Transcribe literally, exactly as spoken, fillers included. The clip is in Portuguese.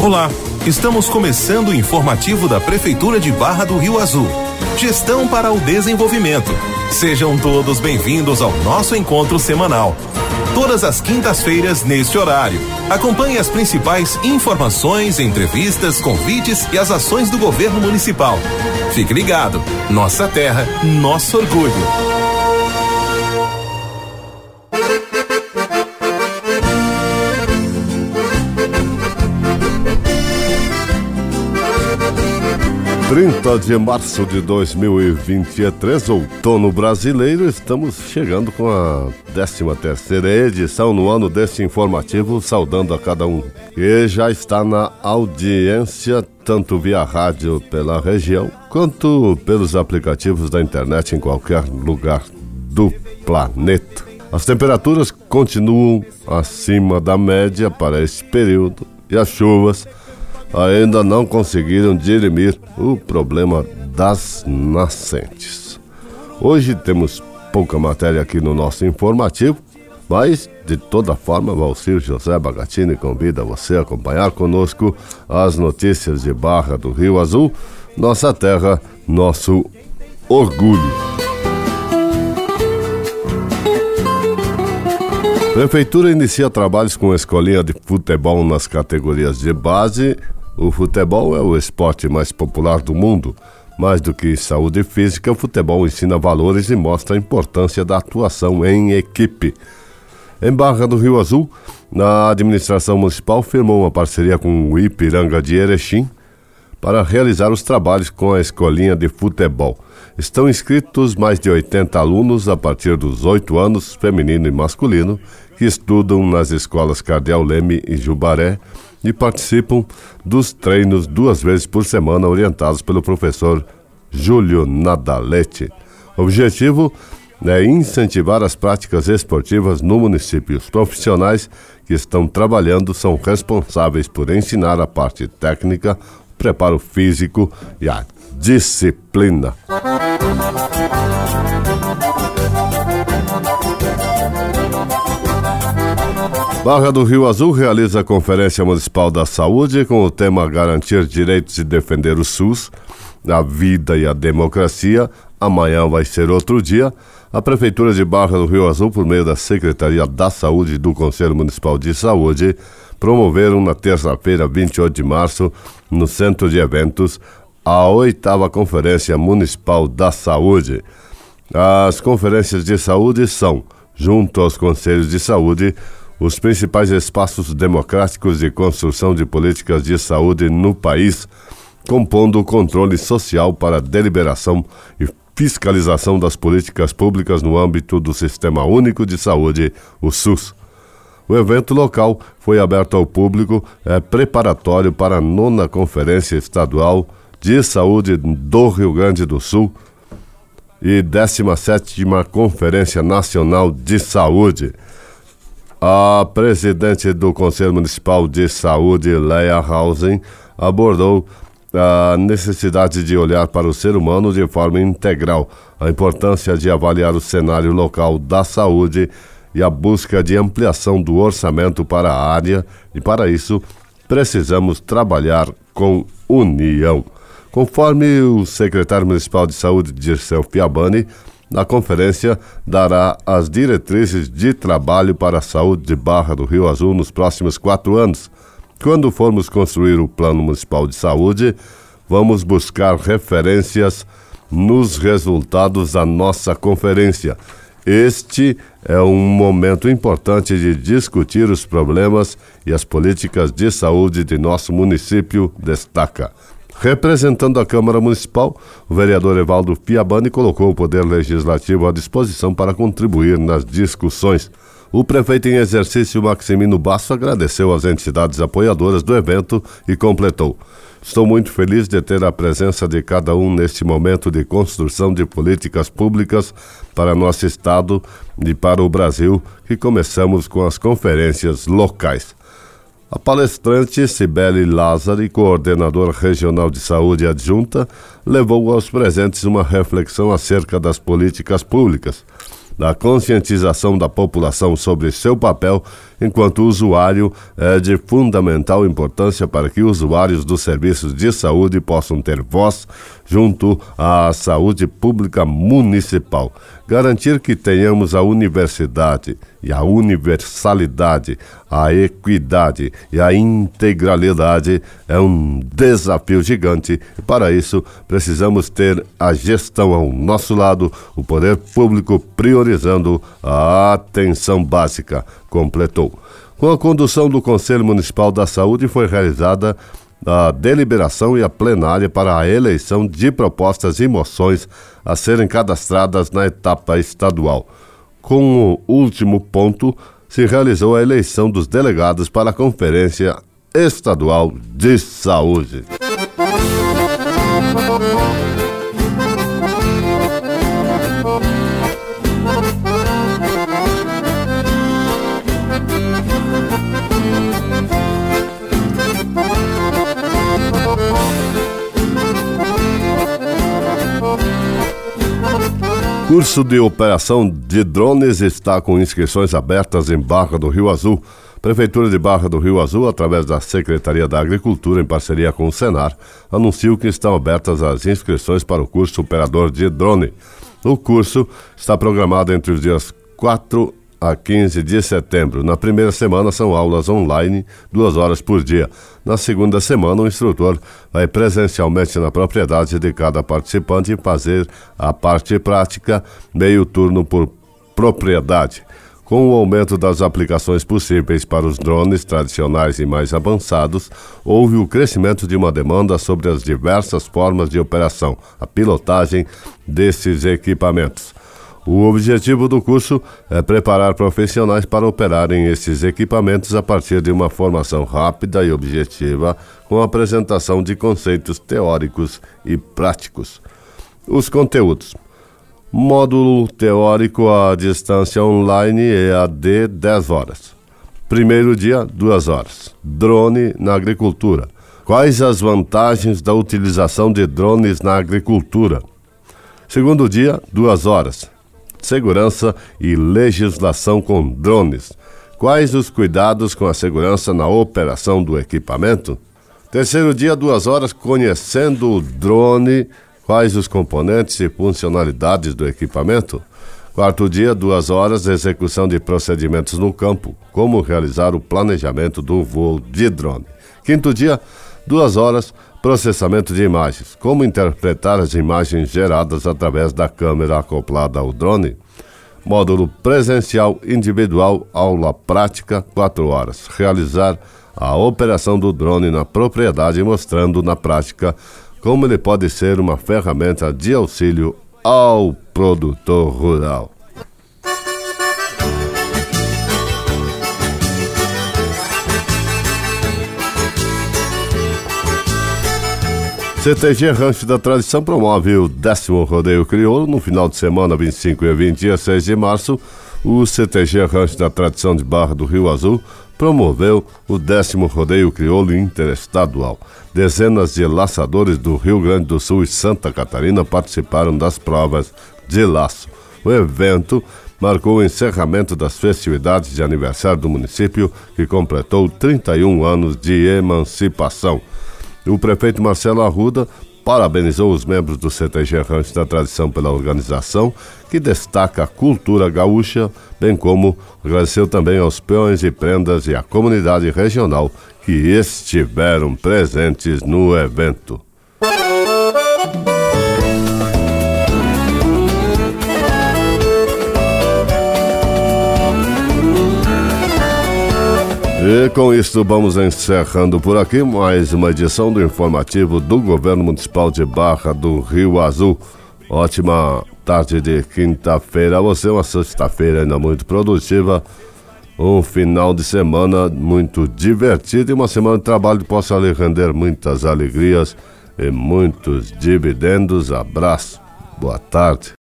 Olá, estamos começando o informativo da Prefeitura de Barra do Rio Azul. Gestão para o desenvolvimento. Sejam todos bem-vindos ao nosso encontro semanal. Todas as quintas-feiras neste horário. Acompanhe as principais informações, entrevistas, convites e as ações do governo municipal. Fique ligado. Nossa terra, nosso orgulho. trinta de março de dois mil e vinte e três, outono brasileiro, estamos chegando com a décima terceira edição no ano desse informativo, saudando a cada um que já está na audiência, tanto via rádio pela região, quanto pelos aplicativos da internet em qualquer lugar do planeta. As temperaturas continuam acima da média para esse período e as chuvas ainda não conseguiram dirimir o problema das nascentes. Hoje temos pouca matéria aqui no nosso informativo, mas de toda forma, Valcir José Bagatini convida você a acompanhar conosco as notícias de Barra do Rio Azul, nossa terra, nosso orgulho. Prefeitura inicia trabalhos com a escolinha de futebol nas categorias de base. O futebol é o esporte mais popular do mundo. Mais do que saúde física, o futebol ensina valores e mostra a importância da atuação em equipe. Em Barra do Rio Azul, a administração municipal firmou uma parceria com o Ipiranga de Erechim para realizar os trabalhos com a escolinha de futebol. Estão inscritos mais de oitenta alunos a partir dos oito anos, feminino e masculino, que estudam nas escolas Cardeal Leme e Jubaré, e participam dos treinos duas vezes por semana, orientados pelo professor Júlio Nadalete. O objetivo é incentivar as práticas esportivas no município. Os profissionais que estão trabalhando são responsáveis por ensinar a parte técnica, o preparo físico e a disciplina. Barra do Rio Azul realiza a Conferência Municipal da Saúde com o tema Garantir Direitos e Defender o SUS, a Vida e a Democracia. Amanhã vai ser outro dia. A Prefeitura de Barra do Rio Azul, por meio da Secretaria da Saúde e do Conselho Municipal de Saúde, promoveram na terça-feira, vinte e oito de março, no Centro de Eventos, a oitava Conferência Municipal da Saúde. As conferências de saúde são, junto aos Conselhos de Saúde, os principais espaços democráticos de construção de políticas de saúde no país, compondo o controle social para deliberação e fiscalização das políticas públicas no âmbito do Sistema Único de Saúde, o SUS. O evento local foi aberto ao público, é preparatório para a nona Conferência Estadual de Saúde do Rio Grande do Sul e décima sétima Conferência Nacional de Saúde. A presidente do Conselho Municipal de Saúde, Leia Hausen, abordou a necessidade de olhar para o ser humano de forma integral, a importância de avaliar o cenário local da saúde e a busca de ampliação do orçamento para a área, e para isso precisamos trabalhar com união. Conforme o secretário municipal de saúde, Dirceu Fiabani, a conferência dará as diretrizes de trabalho para a saúde de Barra do Rio Azul nos próximos quatro anos. Quando formos construir o Plano Municipal de Saúde, vamos buscar referências nos resultados da nossa conferência. Este é um momento importante de discutir os problemas e as políticas de saúde de nosso município, destaca. Representando a Câmara Municipal, o vereador Evaldo Fiabani colocou o Poder Legislativo à disposição para contribuir nas discussões. O prefeito em exercício, Maximino Basso, agradeceu às entidades apoiadoras do evento e completou: estou muito feliz de ter a presença de cada um neste momento de construção de políticas públicas para nosso estado e para o Brasil, que começamos com as conferências locais. A palestrante Cibele Lázari, coordenadora regional de saúde adjunta, levou aos presentes uma reflexão acerca das políticas públicas. da conscientização da população sobre seu papel enquanto usuário é de fundamental importância para que usuários dos serviços de saúde possam ter voz junto à saúde pública municipal. Garantir que tenhamos a universidade e a universalidade, a equidade e a integralidade é um desafio gigante e para isso precisamos ter a gestão ao nosso lado, o poder público priorizando a atenção básica, completou. Com a condução do Conselho Municipal da Saúde foi realizada a deliberação e a plenária para a eleição de propostas e moções a serem cadastradas na etapa estadual. Com o último ponto, se realizou a eleição dos delegados para a Conferência Estadual de Saúde. Curso de operação de drones está com inscrições abertas em Barra do Rio Azul. Prefeitura de Barra do Rio Azul, através da Secretaria da Agricultura, em parceria com o Senar, anunciou que estão abertas as inscrições para o curso operador de drone. O curso está programado entre os dias quatro a quinze de setembro. Na primeira semana são aulas online, duas horas por dia. Na segunda semana, o instrutor vai presencialmente na propriedade de cada participante e fazer a parte prática, meio turno por propriedade. Com o aumento das aplicações possíveis para os drones tradicionais e mais avançados, houve o crescimento de uma demanda sobre as diversas formas de operação, a pilotagem desses equipamentos. O objetivo do curso é preparar profissionais para operarem esses equipamentos a partir de uma formação rápida e objetiva, com a apresentação de conceitos teóricos e práticos. Os conteúdos: módulo teórico à distância online E A D dez horas. Primeiro dia, duas horas. Drone na agricultura. Quais as vantagens da utilização de drones na agricultura? Segundo dia, duas horas. Segurança e legislação com drones. Quais os cuidados com a segurança na operação do equipamento? Terceiro dia, duas horas, conhecendo o drone. Quais os componentes e funcionalidades do equipamento? Quarto dia, duas horas, execução de procedimentos no campo. Como realizar o planejamento do voo de drone. Quinto dia, duas horas, processamento de imagens. Como interpretar as imagens geradas através da câmera acoplada ao drone. Módulo presencial individual, aula prática, quatro horas. Realizar a operação do drone na propriedade, mostrando na prática como ele pode ser uma ferramenta de auxílio ao produtor rural. C T G Rancho da Tradição promove o décimo Rodeio Crioulo no final de semana, vinte e cinco e vinte e seis de março. O C T G Rancho da Tradição de Barra do Rio Azul promoveu o décimo Rodeio Crioulo Interestadual. Dezenas de laçadores do Rio Grande do Sul e Santa Catarina participaram das provas de laço. O evento marcou o encerramento das festividades de aniversário do município, que completou trinta e um anos de emancipação. O prefeito Marcelo Arruda parabenizou os membros do C T G Rancho da Tradição pela organização, que destaca a cultura gaúcha, bem como agradeceu também aos peões e prendas e à comunidade regional que estiveram presentes no evento. E com isso vamos encerrando por aqui mais uma edição do informativo do Governo Municipal de Barra do Rio Azul. Ótima tarde de quinta-feira a você, uma sexta-feira ainda muito produtiva, um final de semana muito divertido e uma semana de trabalho que possa lhe render muitas alegrias e muitos dividendos. Abraço, boa tarde.